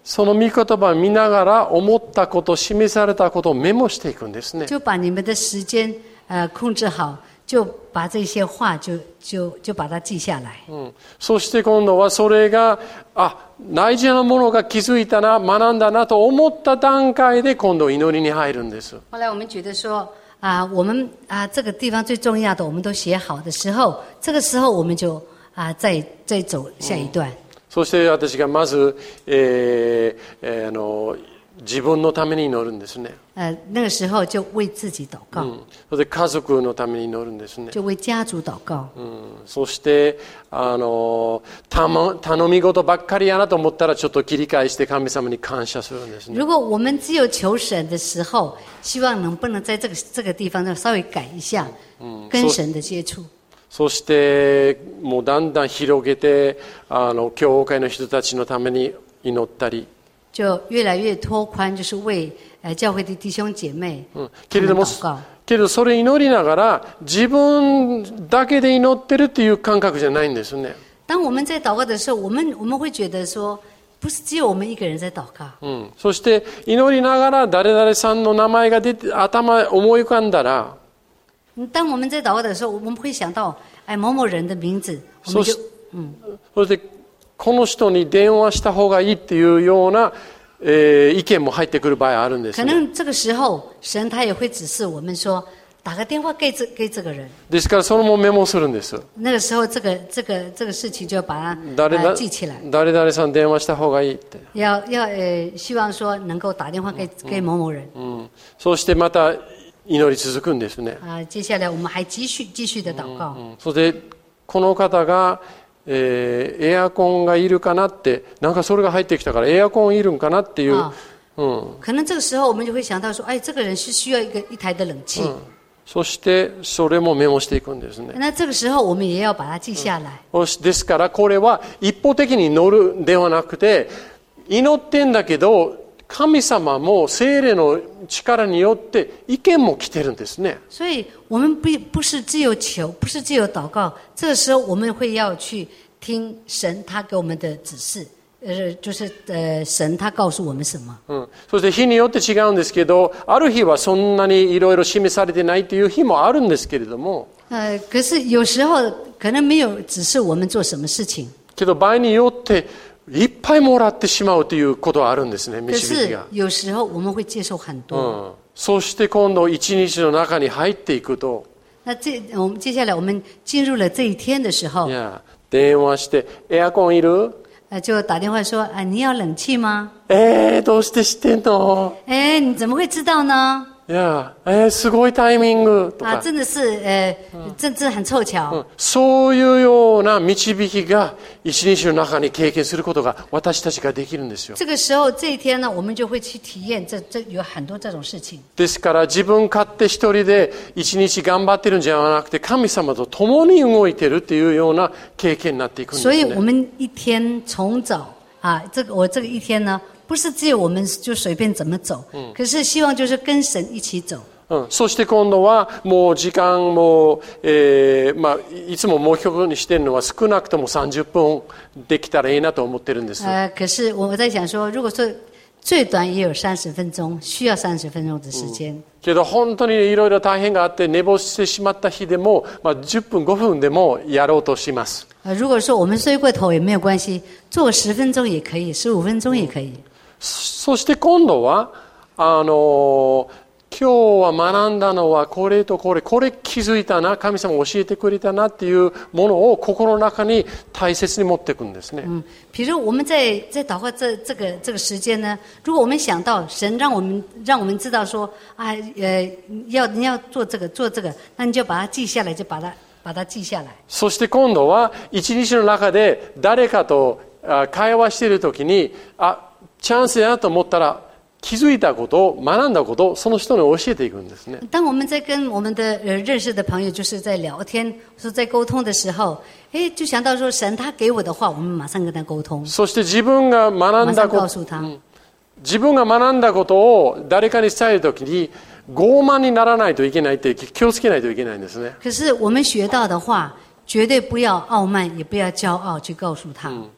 その御言葉を見ながら思ったこと、示されたことをメモしていくんですね。 就把你们的时间呃控制好，就把这些话就就就把它记下来。 うん、そして今度はそれが、あ、大事なものが気づいたな、学んだなと思った段階で今度祈りに入るんです。 后来我们觉得说啊，我们啊这个地方最重要的我们都写好的时候，这个时候我们就啊再再走下一段。 そして私がまず、えーえー、あの自分のために祈るんですね。 呃，那个时候就为自己祷告， うん、そして家族のために祈るんですね。 就为家族祷告。 うん、そしてあのた、ま、頼み事ばっかりやなと思ったらちょっと切り返して神様に感謝するんですね。 如果我们只有求神的时候，希望能不能在这个这个地方稍微改一下，跟神的接触。 そしてもうだんだん広げてあの教会の人たちのために祈ったり。 就越来越拓宽，就是为呃教会的弟兄姐妹けれども、けれどそれ祈りながら自分だけで祈ってるっていう感覚じゃないんですね。 当我们在祷告的时候，我们我们会觉得说，不是只有我们一个人在祷告。 うん、そして祈りながら誰々さんの名前が出て頭思い浮かんだら、 当我们在祷告的时候，我们会想到哎某某人的名字，我们就嗯， そしてこの人に電話した方がいいっていうような、えー、意見も入ってくる場合あるんです、ね。 可能这个时候神他也会指示我们说，打个电话给这给这个人。 ですからそれもメモするんです。 那个时候这个这个这个事情就把它誰々、 呃、記起来。 誰々さん電話した方がいいって。 要要呃希望说能够打電話給給某某人。 うん。そしてまた祈り続くんですね。 啊，接下来我们还继续继续的祷告。 うんうん、それでこの方が。えー、エアコンがいるかなって、なんかそれが入ってきたからエアコンいるんかなっていう、 啊うん、 可能这个时候我们就会想到说，哎，这个人是需要一个一台的冷气。 うん、そしてそれもメモしていくんですね。 那这个时候我们也要把它記下来。 うん、ですからこれは一方的に祈るではなくて、祈ってんだけど神様も聖霊の力によって意見も来てるんですね。 所以我们不不是只有求，不是只有祷告，这个时候我们会要去听神他给我们的指示，呃，就是呃神他告诉我们什么。 うん、そして日によって違うんですけど、ある日はそんなにいろいろ示されてないという日もあるんですけれども。 呃，可是有时候可能没有指示我们做什么事情。 けど場合によっていっぱいもらってしまうということはあるんですね、導きが。 可是有時候我们会接受很多。 うん、そして今度一日の中に入っていくと。 那这我们接下来我们进入了这一天的时候， いや電話してエアコンいる？ 呃，就打電話說啊，你要冷氣嗎？ えー、どうして知ってんの？ 哎，你怎麼會知道呢？ いや、えー、すごいタイミングとか。 啊，真的是呃，真真很湊巧。 うん、そういうような導きが一日の中に経験することが私たちができるんですよ。 这个时候这一天呢，我们就會去體驗這這有很多這種事情。 ですから自分勝手一人で一日頑張ってるんじゃなくて神様と共に動いてるっていうような経験になっていくんですね。 所以我们一天從早啊，這個我這個一天呢，不是只有我們就隨便怎麼走，嗯、可是希望就是跟神一起走。 うん、そして今度はもう時間も、えーまあ、いつも目標にしているのは少なくともさんじゅっぷんできたらいいなと思ってるんです。 呃，可是我在想說，如果說最短也有三十分鐘，需要三十分鐘的時間。嗯、 けど本当にいろいろ大変があって寝坊してしまった日でも、まあ、じゅっぷんごふんでもやろうとします。 呃，如果說我們睡過頭也沒有關係，做十分鐘也可以，十五分鐘也可以。 そして今度はあの今日は学んだのはこれとこれこれ気づいたな、神様教えてくれたなっていうものを心の中に大切に持っていくんですね。 嗯，比如我们在在祷告这这个这个时间呢，如果我们想到神让我们让我们知道说啊呃要你要做这个做这个，那你就把它記下來，就把它把它記下來。 そして今度は一日の中で誰かと会話しているときにあチャンスだなと思ったら気づいたこと、学んだこと、その人に教えていくんですね。 当我们在跟我们的呃认識的朋友，就是在聊天，說在溝通的時候，哎，就想到說神他給我的話，我們馬上跟他溝通。 そして自分が学んだこと、うん、自分が学んだことを誰かに伝えるときに傲慢にならないといけないって気をつけないといけないんですね。 可是我們學到的話，絕對不要傲慢，也不要驕傲去告訴他。 うん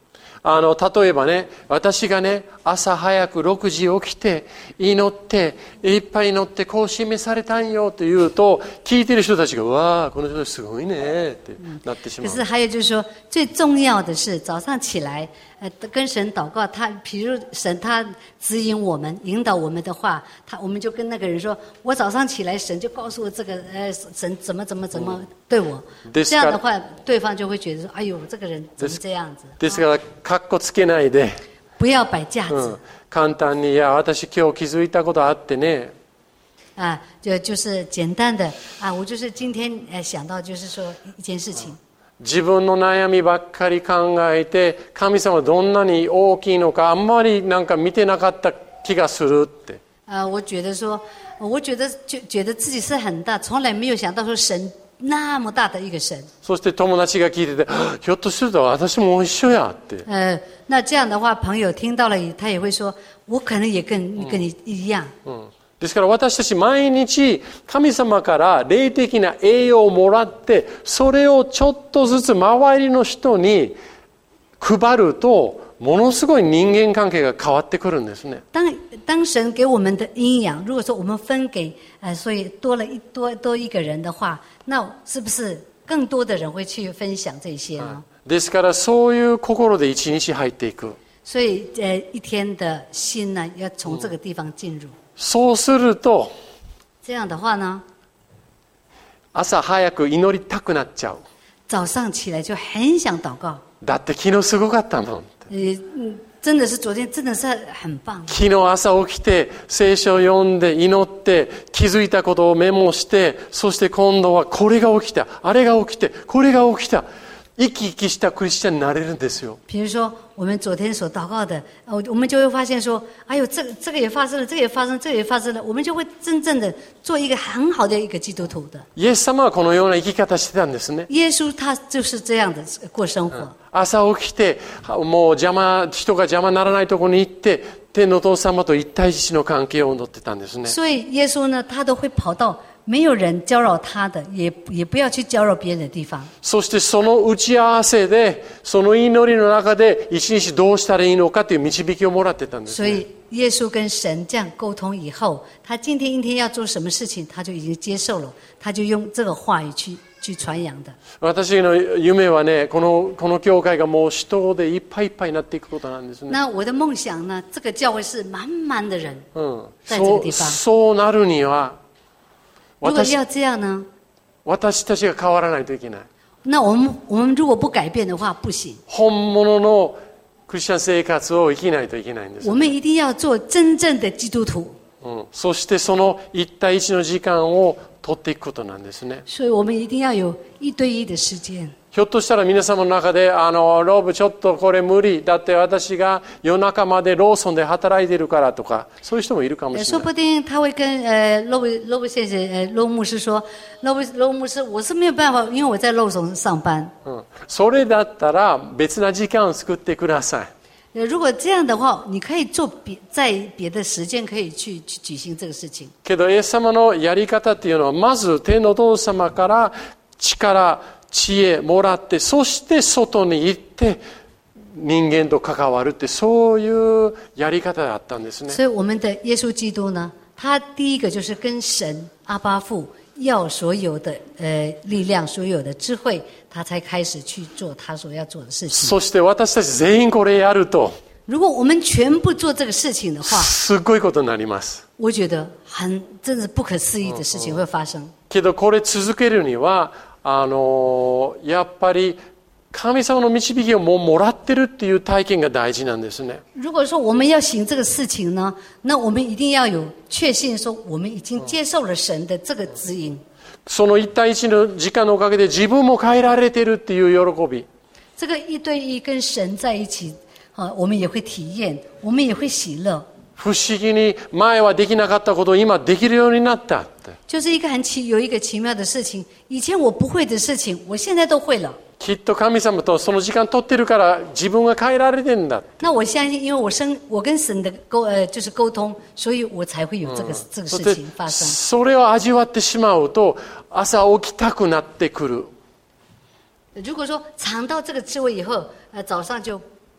あの、例えばね、私がね、朝早くろくじ起きて、祈って、いっぱい祈って、こう示されたんよと言うと、聞いてる人たちが、わー、この人すごいね、ってなってしまう。 可是还有就是说，最重要的是早上起来，呃，跟神祷告。他，比如神他指引我们、引导我们的话，他我们就跟那个人说：“我早上起来，神就告诉我这个，呃，神怎么怎么怎么对我。嗯”这样的话，对方就会觉得说：“哎呦，这个人怎么这样子？” ですから、かっこつけないで。 不要摆架子。 うん、簡単に、いや、私今日気づいたことあってね。 啊，就就是简单的啊，我就是今天呃想到就是说一件事情。 自分の悩みばっかり考えて、神様はどんなに大きいのかあんまりなんか見てなかった気がするって。 啊，我觉得说，我觉得就觉得自己是很大，从来没有想到说神那么大的一个神。 そして友達が聞いてて、ひょっとすると私も一緒やって。 呃，那这样的话，朋友听到了，他也会说，我可能也跟跟你一样。 うんですから私たち毎日神様から霊的な栄養をもらって、それをちょっとずつ周りの人に配ると、ものすごい人間関係が変わってくるんですね。 当当神给我们的营养，如果说我们分给呃，所以多了一多多一个人的话，那是不是更多的人会去分享这些呢？ ですからそういう心で一日入っていく。 所以呃，一天的心呢，要从这个地方进入。 そうすると、 这样的话呢， 朝早く祈りたくなっちゃう。 早上起来就很想祷告。 だって昨日すごかったもん。 呃，嗯，真的是昨天真的是很棒。 昨日朝起きて聖書を読んで祈って気づいたことをメモして、そして今度はこれが起きた、あれが起きて、これが起きた。生き生きしたクリスチャンになれるんですよ。 比如说，我们昨天所祷告的，呃，我们就会发现说，哎呦，这个这个也发生了，这个也发生，这个也发生了，我们就会真正的做一个很好的一个基督徒的。 イエス様はこのような生き方してたんですね。 耶稣他就是这样的过生活。 朝起きて、もう邪魔、人が邪魔ならないところに行って、天のお父様と一対一の関係を持ってたんですね。 所以耶稣呢，他都会跑到没有人搅扰他的，也也不要去搅扰别人的地方。 そしてその打ち合わせで、その祈りの中で一日どうしたらいいのかという導きをもらってたんですね。 所以耶稣跟神这样沟通以后，他今天一天要做什么事情，他就已经接受了，他就用这个话语去去传扬的。 私の夢はね、このこの教会がもう人でいっぱいいっぱいになっていくことなんですね。 那我的梦想呢，这个教会是满满的人， うん、 在这个地方。 そうなるには。 如果要这样呢？ 私たちが変わらないといけない。 那我们我们如果不改变的话，不行。 本物のクリスチャン生活を生きないといけないんです。 我们一定要做真正的基督徒。 うん、そしてその一対一の時間を取っていくことなんですね。 所以我们一定要有一对一的时间。 ひょっとしたら皆様の中で、あの、ロブちょっとこれ無理。だって私が夜中までローソンで働いているからとか、そういう人もいるかもしれない。 说不定他会跟呃罗布罗布先生呃罗牧师说，罗布罗牧师，我是没有办法，因为我在ローソン上班。 うん、それだったら別な時間を作ってください。 如果这样的话，你可以做别在别的时间可以去去举行这个事情。 けどイエス様のやり方っていうのは、まず天のお父様から力、知恵もらって、そして外に行って人間と関わるって、そういうやり方だったんですね。 所以我们的耶稣基督呢，他第一个就是跟神阿爸父要所有的呃力量，所有的智慧，他才开始去做他所要做的事情。 そして私たち全員これやると、 如果我们全部做这个事情的话， すごいことになります。 我觉得很真是不可思议的事情会发生。 けどこれ続けるには、あのやっぱり神様の導きをもうもらってるっていう体験が大事なんですね。 如果说我们要行这个事情呢，那我们一定要有确信说我们已经接受了神的这个指引。 その一対一の時間のおかげで自分も変えられてるっていう喜び。 这个一对一跟神在一起，啊，我们也会体验，我们也会喜乐。 不思議に前はできなかったことを今できるようになったって。 就是一个很奇有一个奇妙的事情，以前我不会的事情，我现在都会了。 きっと神様とその時間取ってるから自分が変えられてんだ。 那我相信，因为我生我跟神的沟呃就是沟通，所以我才会有这个、嗯、这个事情发生。 それを味わってしまうと朝起きたくなってくる。 如果说尝到这个滋味以后，呃早上就呃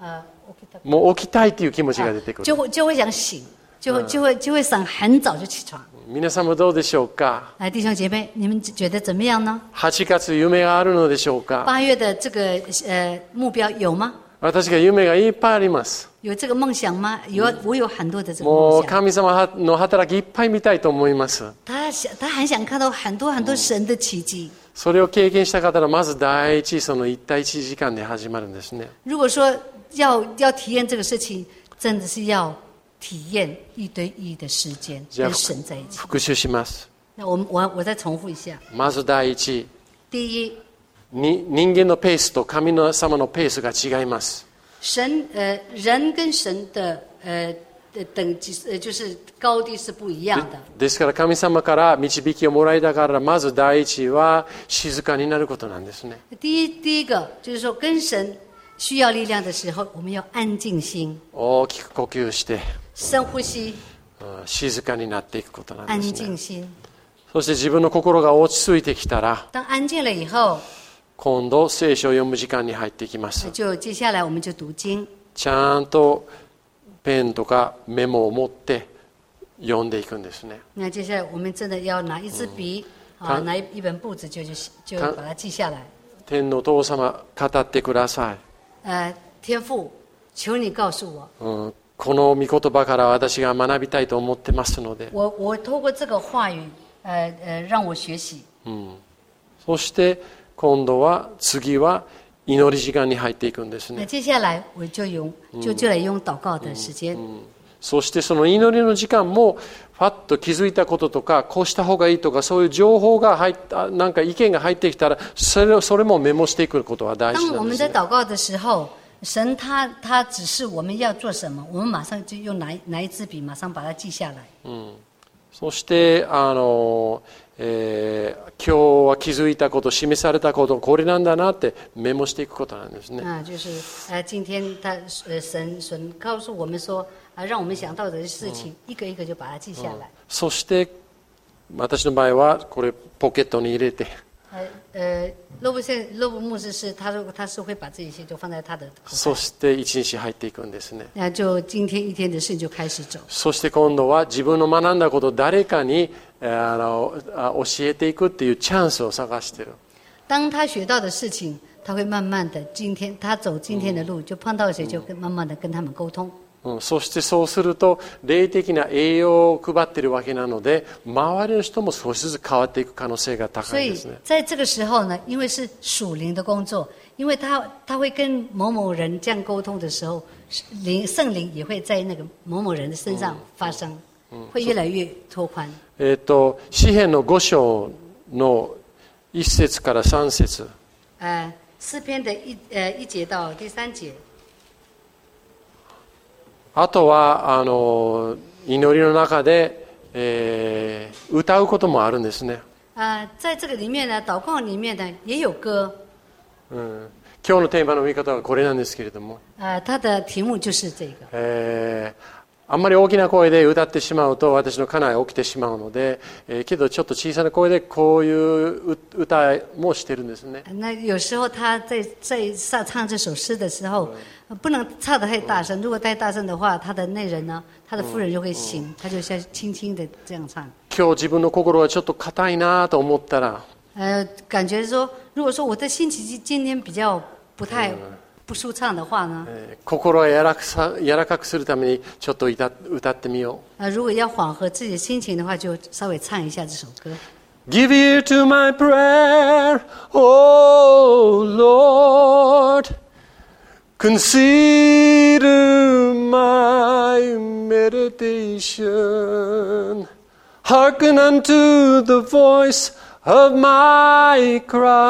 もう起きたいという気持ちが出てくる。 就会就会想醒，就会就会就会想很早就起床。 皆さんもどうでしょうか？ 哎，弟兄姐妹，你们觉得怎么样呢？ はちがつ夢があるのでしょうか？ 八月的这个呃目标有吗？ 私が夢がいっぱいあります。 有这个梦想吗？有，我有很多的这个もう梦想。 神様の働きいっぱい見たいと思います。 他想，他很想看到很多很多神的奇迹。 それを経験した方はまず第一その一対一時間で始まるんですね。 如果说要要体验这个事情，真的是要体验一对一的时间跟神在一起。 復習します。 那我们我我再重复一下。 まず第一。 第一。 に人間のペースと神の様のペースが違います。 神呃人跟神的呃的等级呃就是高低是不一样的。 ですから神様から導きをもらいながらまず第一は静かになることなんですね。 第一第一个就是说跟神需要力量的时候，我们要安静心。 大きく呼吸して深呼吸。 静かになっていくことなんですね。 安静心。 そして自分の心が落ち着いてきたら。 当安静了以後。 今度聖書を読む時間に入っていきます。 就接下来我们就读经。 ちゃんとペンとかメモを持って読んでいくんですね。 那接下来我们真的要拿一支笔、嗯、啊，拿一本簿子就就就把它记下来。 天の父様語ってください。 呃，天父，求你告诉我。 うん、この御言葉から私が学びたいと思ってますので。 我我透过这个话语，呃呃，让我学習。 うん。そして今度は次は祈り時間に入っていくんですね。 接下来我就用就就来用祷告的時間。 うんうん、そしてその祈りの時間もファッと気づいたこととかこうした方がいいとかそういう情報が入ったなんか意見が入ってきたらそれそれもメモしていくことは大事なんです、ね。 当我们在祷告的時候，神他他指示我們要做什麼，我們馬上就用拿拿一支筆，馬上把它記下來。 うん、そしてあの。えー、今日は気づいたこと、示されたこと、これなんだなってメモしていくことなんですね。 啊，就是呃，今天他呃神神告訴我們說啊，讓我們想到的事情、嗯、一個一個就把它記下來。 そして私の場合はこれポケットに入れて。 呃呃，洛布现洛布牧師是他說他是會把這一些就放在他的口袋。 そして一日入っていくんですね。 那就今天一天的事就開始走。 そして今度は自分の学んだことを誰かにあの教えていくっていうチャンスを探してる。 當他學到的事情，他會慢慢的今天他走今天的路，就碰到誰就跟慢慢的跟他們溝通。 うん、そしてそうすると霊的な栄養を配っているわけなので周りの人も少しずつ変わっていく可能性が高いですね。 所以在這個時候呢，因為是屬靈的工作，因為他他會跟某某人這樣溝通的時候，靈聖靈也會在那個某某人的身上發生，嗯嗯、會越來越拓寬。 えっと詩編の五章の一節から三節。 呃，詩篇的一呃一節到第三節。 あとはあの祈りの中で、えー、歌うこともあるんですね。 啊，在这个里面呢，祷告里面呢也有歌。 うん、今日のテーマの見方はこれなんですけれども。 啊，它的題目就是這個。 えーあんまり大きな声で歌ってしまうと私の家内起きてしまうので、えー、けどちょっと小さな声でこういう歌もしてるんですね。 那有時候他在在唱這首詩的時候，不能唱得太大聲。如果太大聲的話，他的內人呢，他的夫人就會醒，他就像輕輕的這樣唱。 今日自分の心がちょっと硬いなと思ったら、 呃，感覺說，如果說我的心情今天比較不太。不舒暢的話呢， 心を柔らかさ柔らかくするためにちょっと歌歌ってみよう。如果要緩和自己的心情的話，就稍微唱一下這首歌。 Give ear to my prayer, O Lord. Consider my meditation. Hearken unto the voice of my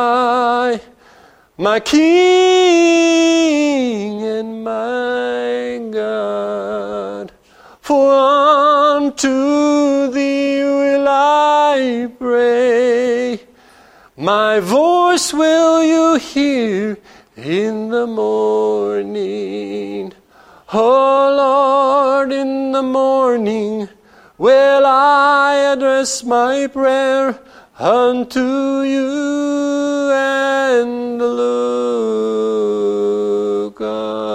cry.My King and my God, for unto thee will I pray. My voice will you hear in the morning. Oh Lord, in the morning will I address my prayer.Unto you and look ルカ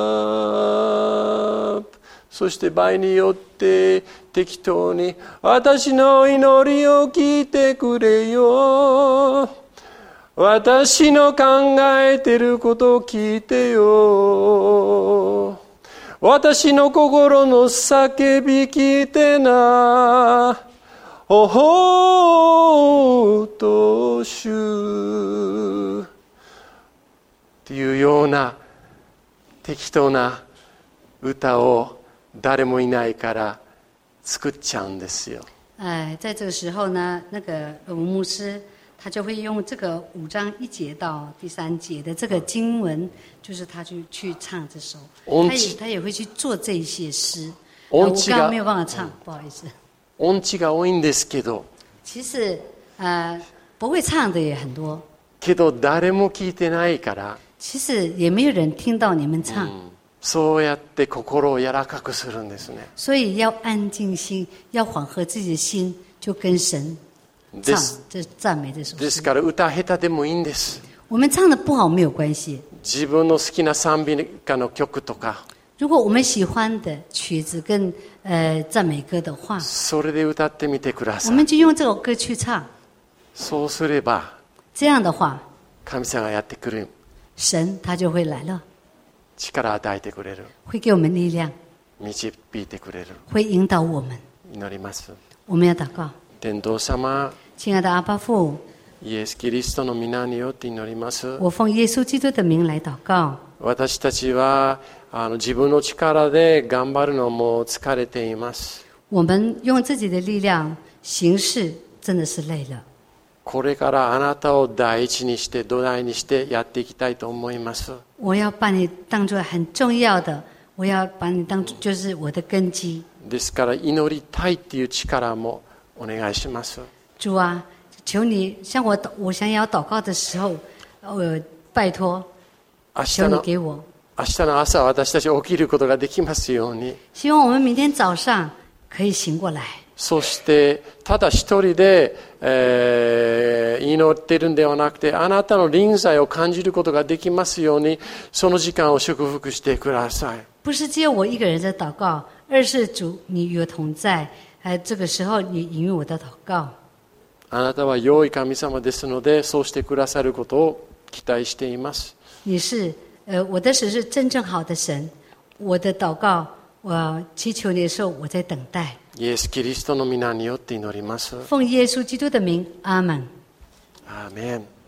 ップ、そして場合によって適当に私の祈りを聞いてくれよ、私の考えてることを聞いてよ、私の心の叫び聞いてな、おほーとしゅっていうような適当な歌を誰もいないから作っちゃうんですよ。 哎，在这个时候呢，那个我们牧师他就会用这个五章一节到第三节的这个经文，就是他去去唱这首，他也他也会去做这些诗。我刚刚没有办法唱，不好意思。 音痴が多いんですけど。 其实呃不会唱的也很多。 けど誰も聞いてないから。 其实也没有人听到你们唱。 嗯、そうやって心を柔らかくするんですね。 所以要安静心，要缓和自己的心，就跟神。唱这赞美这首诗。 ですから歌下手でもいいんです。 我们唱的不好没有关系。 自分の好きな賛美歌の曲とか。 如果我们喜欢的曲子跟呃赞美歌的话， それで歌ってみてください。 我们就用这首歌去唱。 そうすれば、 这样的话， 神様がやってくる。 神他就会来了。 力与えてくれる。 会给我们力量。 導いてくれる。 会引導我們。 祈ります。 我們要禱告。 天道様。 親愛的阿爸父， イエス・キリストの皆によって祈ります。 我奉耶穌基督的名來禱告。 私たちはあの自分の力で頑張るのも疲れています。 我們用自己的力量行事真的是累了。 これからあなたを第一にして土台にしてやっていきたいと思います。 我要把你當作很重要的，我要把你當作就是我的根基。 ですから祈りたいっていう力もお願いします。 主啊，求你像我我想要禱告的時候，呃，拜託，求你給我。 明日の朝私たち起きることができますように。 希望我們明天早上可以醒過來。 そしてただ一人で、えー、祈っているんではなくて、あなたの臨在を感じることができますように、その時間を祝福してください。 不是只有我一個人在禱告，而是主你與我同在。哎，這個時候你引用我的禱告。 あなたは良い神様ですので、そうしてくださることを期待しています。 你是呃，我的神是真正好的神，我的禱告，我祈求你的時候，我在等待。 イエス・キリストの皆によって祈ります。 奉耶穌基督的名，阿門。 アーメン。